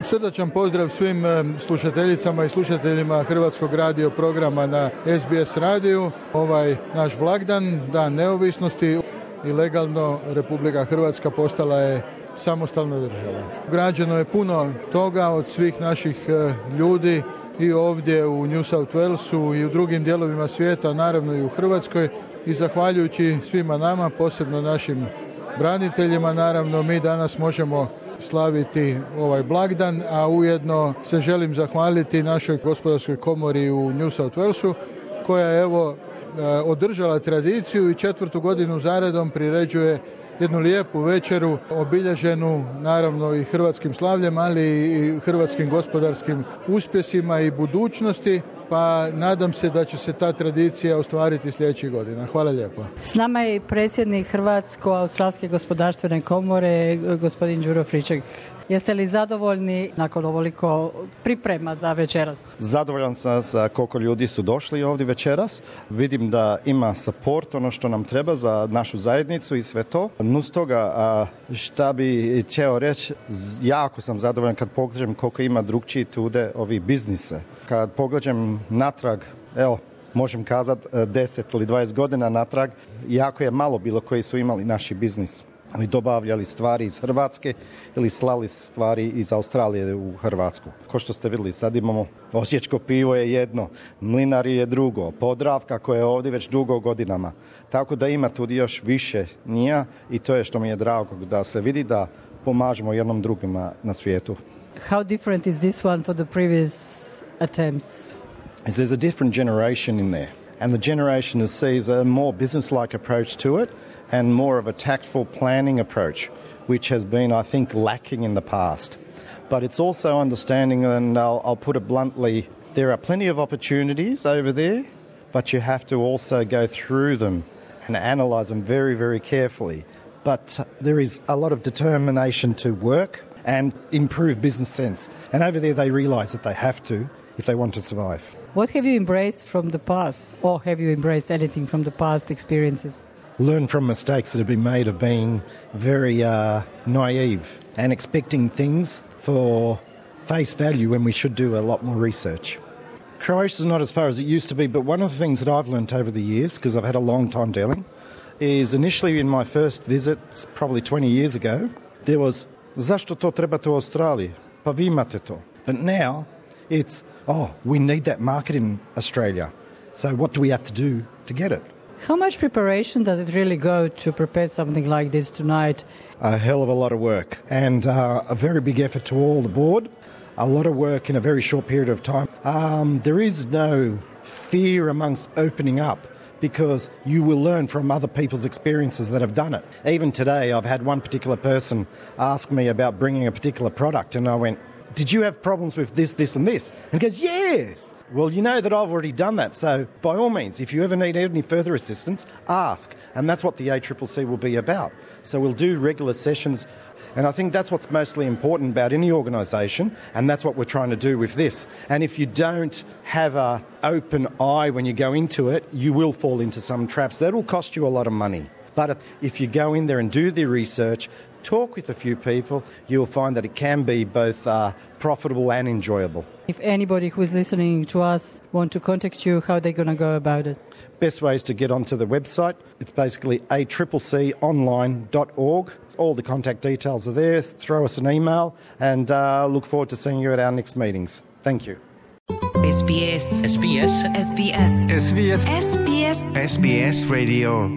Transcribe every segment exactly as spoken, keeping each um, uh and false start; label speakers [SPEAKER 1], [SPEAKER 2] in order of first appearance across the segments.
[SPEAKER 1] Srdačan pozdrav svim slušateljicama i slušateljima Hrvatskog radio programa na S B S radiju. Ovaj naš blagdan, Dan neovisnosti i legalno Republika Hrvatska postala je samostalna država. Građeno je puno toga od svih naših ljudi i ovdje u New South Walesu i u drugim dijelovima svijeta, naravno i u Hrvatskoj. I zahvaljujući svima nama, posebno našim braniteljima, naravno mi danas možemo slaviti ovaj blagdan, a ujedno se želim zahvaliti našoj gospodarskoj komori u New South Walesu koja je evo održala tradiciju i četvrtu godinu zaredom priređuje jednu lijepu večeru obilježenu naravno i hrvatskim slavljem, ali i hrvatskim gospodarskim uspjesima i budućnosti, pa nadam se da će se ta tradicija ostvariti sljedećih godina. Hvala lijepo.
[SPEAKER 2] S nama je i predsjednik Hrvatsko-australske gospodarstvene komore, gospodin Đuro Friček. Jeste li zadovoljni nakon ovoliko priprema za večeras?
[SPEAKER 3] Zadovoljan sam sa koliko ljudi su došli ovdje večeras. Vidim da ima support, ono što nam treba za našu zajednicu i sve to. Nus toga, šta bi htio reći, jako sam zadovoljan kad pogledam koliko ima drugčije tude ovi biznise. Kad pogledam natrag, evo, možem kazati deset ili dvadeset godina natrag, jako je malo bilo koji su imali naši biznis. Ali dobavljali stvari iz Hrvatske ili slali stvari iz Australije u Hrvatsku. Ko što ste vidjeli, sad imamo osječko pivo je jedno, Mlinari je drugo, Podravka koja je ovdje već dugo godinama. Tako da ima tu još više njija i to je što mi je drago da se vidi da pomažemo jednom drugima na svijetu.
[SPEAKER 2] How different is this one for the previous attempts?
[SPEAKER 3] There's a different generation in there. And the generation that sees a more business-like approach to it and more of a tactful planning approach, which has been, I think, lacking in the past. But it's also understanding, and I'll, I'll put it bluntly, there are plenty of opportunities over there, but you have to also go through them and analyse them very, very carefully. But there is a lot of determination to work and improve business sense. And over there they realise that they have to if they want to survive.
[SPEAKER 2] What have you embraced from the past, or have you embraced anything from the past experiences?
[SPEAKER 3] Learn from mistakes that have been made of being very uh, naive and expecting things for face value when we should do a lot more research. Croatia's not as far as it used to be, but one of the things that I've learnt over the years, because I've had a long time dealing, is initially in my first visit, probably twenty years ago, there was, zašto to trebate u Australiji? Pa vi imate to. But now it's, oh, we need that market in Australia. So what do we have to do to get it?
[SPEAKER 2] How much preparation does it really go to prepare something like this tonight?
[SPEAKER 3] A hell of a lot of work and uh, a very big effort to all the board. A lot of work in a very short period of time. Um, there is no fear amongst opening up because you will learn from other people's experiences that have done it. Even today, I've had one particular person ask me about bringing a particular product and I went, did you have problems with this, this and this? And he goes, yes. Well, you know that I've already done that. So by all means, if you ever need any further assistance, ask. And that's what the A C C C will be about. So we'll do regular sessions. And I think that's what's mostly important about any organisation. And that's what we're trying to do with this. And if you don't have an open eye when you go into it, you will fall into some traps. That will cost you a lot of money. But if you go in there and do the research, talk with a few people, you'll find that it can be both uh, profitable and enjoyable.
[SPEAKER 2] If anybody who is listening to us want to contact you, how are they going to go about it?
[SPEAKER 3] Best way is to get onto the website. It's basically a c c c online dot org. All the contact details are there. Throw us an email and uh, look forward to seeing you at our next meetings. Thank you.
[SPEAKER 4] S B S. S B S. S B S.
[SPEAKER 5] S B S.
[SPEAKER 4] S B S.
[SPEAKER 5] S B S Radio.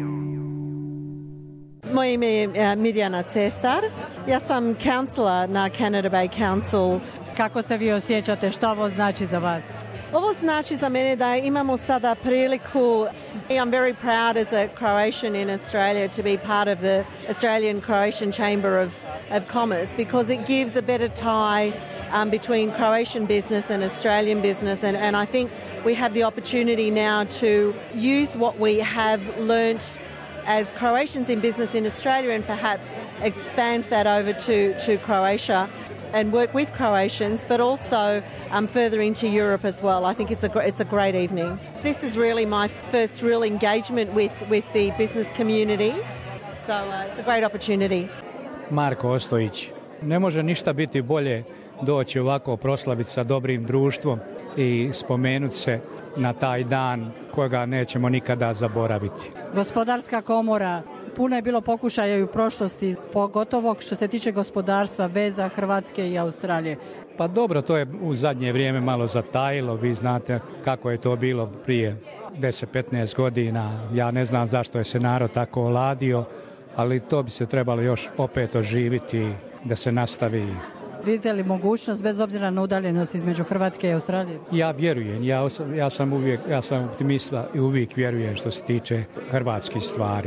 [SPEAKER 6] Moje ime je Mirjana Cestar. Ja sam counselor na Canada Bay Council.
[SPEAKER 2] Kako se vi osjećate? Šta ovo znači za vas?
[SPEAKER 6] Ovo znači za mene da imamo sada priliku. I'm very proud as a Croatian in Australia to be part of the Australian Croatian Chamber of, of Commerce because it gives a better tie um, between Croatian business and Australian business. And, and I think we have the opportunity now to use what we have learnt as Croatians in business in Australia and perhaps expand that over to, to Croatia and work with Croatians, but also um, further into Europe as well. I think it's a, it's a great evening. This is really my first real engagement with, with the business community, so uh, it's a great opportunity.
[SPEAKER 7] Marko Ostojić. Ne može ništa biti bolje doći ovako proslaviti sa dobrim društvom i spomenuti se na taj dan kojega nećemo nikada zaboraviti.
[SPEAKER 2] Gospodarska komora, puno je bilo pokušaja i u prošlosti, pogotovo što se tiče gospodarstva, veza Hrvatske i Australije.
[SPEAKER 7] Pa dobro, to je u zadnje vrijeme malo zatajilo, vi znate kako je to bilo prije deset do petnaest godina. Ja ne znam zašto je se narod tako oladio, ali to bi se trebalo još opet oživiti da se nastavi.
[SPEAKER 2] Vidite li mogućnost bez obzira na udaljenost između Hrvatske i Australije?
[SPEAKER 7] Ja vjerujem, ja, ja sam uvijek, ja sam optimista i uvijek vjerujem što se tiče hrvatskih stvari.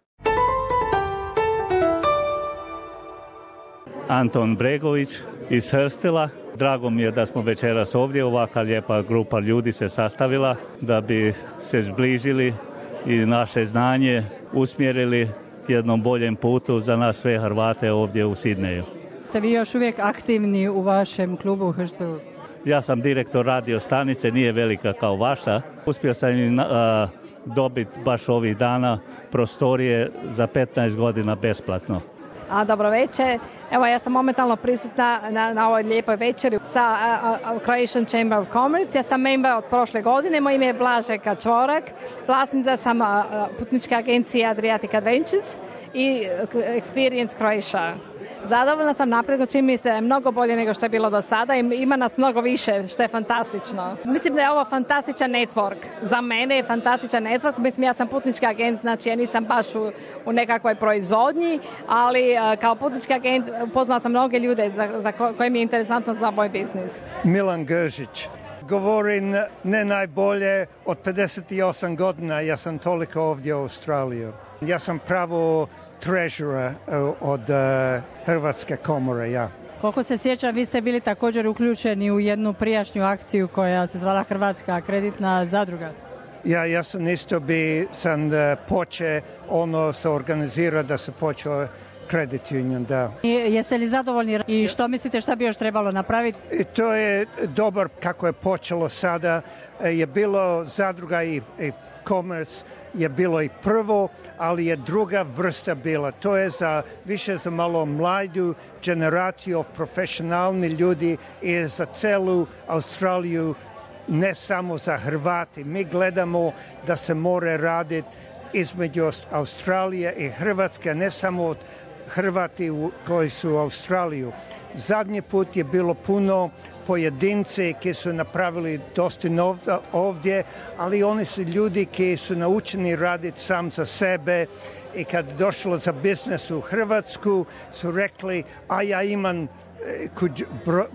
[SPEAKER 8] Anton Bregović iz Hrstila. Drago mi je da smo večeras ovdje, ovakva lijepa grupa ljudi se sastavila da bi se zbližili i naše znanje usmjerili jednom boljem putu za nas sve Hrvate ovdje u Sidneju.
[SPEAKER 2] Ste vi još uvijek aktivni u vašem klubu u Hrstilu?
[SPEAKER 8] Ja sam direktor radio stanice, nije velika kao vaša. Uspio sam i uh, dobiti baš ovih dana prostorije za petnaest godina besplatno.
[SPEAKER 9] A, dobro večer. Evo, ja sam momentalno prisutna na, na ovoj lijepoj večeri sa uh, uh, Croatian Chamber of Commerce. Ja sam member od prošle godine. Moje ime je Blažeka Čvorak. Vlasnica sam uh, putničke agencije Adriatic Adventures i uh, Experience Croatia. Zadovoljna sam napredno, čini mi se mnogo bolje nego što je bilo do sada i ima nas mnogo više, što je fantastično. Mislim da je ovo fantastičan network. Za mene je fantastičan network. Mislim, ja sam putnički agent, znači ja nisam baš u, u nekakvoj proizvodnji, ali uh, kao putnički agent upoznala sam mnoge ljude za, za ko, koje mi je interesantno za moj biznis.
[SPEAKER 10] Milan Gržić. Govorim ne najbolje od pedeset osam godina, ja sam toliko ovdje u Australiju. Ja sam pravo treasurer od uh, Hrvatske komore, ja.
[SPEAKER 2] Koliko se sjećam, vi ste bili također uključeni u jednu prijašnju akciju koja se zvala Hrvatska kreditna zadruga.
[SPEAKER 10] Ja, ja sam isto bi sam uh, poče, ono se organizira da se počeo Credit Union, da.
[SPEAKER 2] I jeste li zadovoljni i što mislite šta bi još trebalo napraviti?
[SPEAKER 10] I to je dobar kako je počelo sada. Je bilo zadruga i, i commerce, je bilo i prvo, ali je druga vrsta bila. To je za više za malo mladu generaciju profesionalni ljudi i za celu Australiju, ne samo za Hrvati. Mi gledamo da se more raditi između Australije i Hrvatske, ne samo od Hrvati koji su u Australiju. Zadnji put je bilo puno pojedinci koji su napravili dosta novca ovdje, ali oni su ljudi koji su naučeni raditi sam za sebe i kad došlo za biznes u Hrvatsku su rekli, a ja imam kuć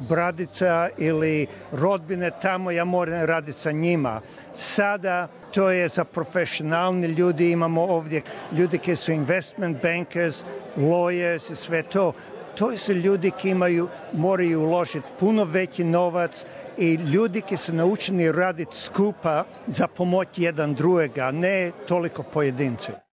[SPEAKER 10] bradica ili rodbine tamo, ja moram raditi sa njima. Sada to je za profesionalni ljudi, imamo ovdje ljudi koji su investment bankers, lawyers i sve to. To su ljudi koji imaju, moraju uložiti puno veći novac i ljudi koji su naučeni raditi skupa za pomoć jedan drugega, ne toliko pojedinci.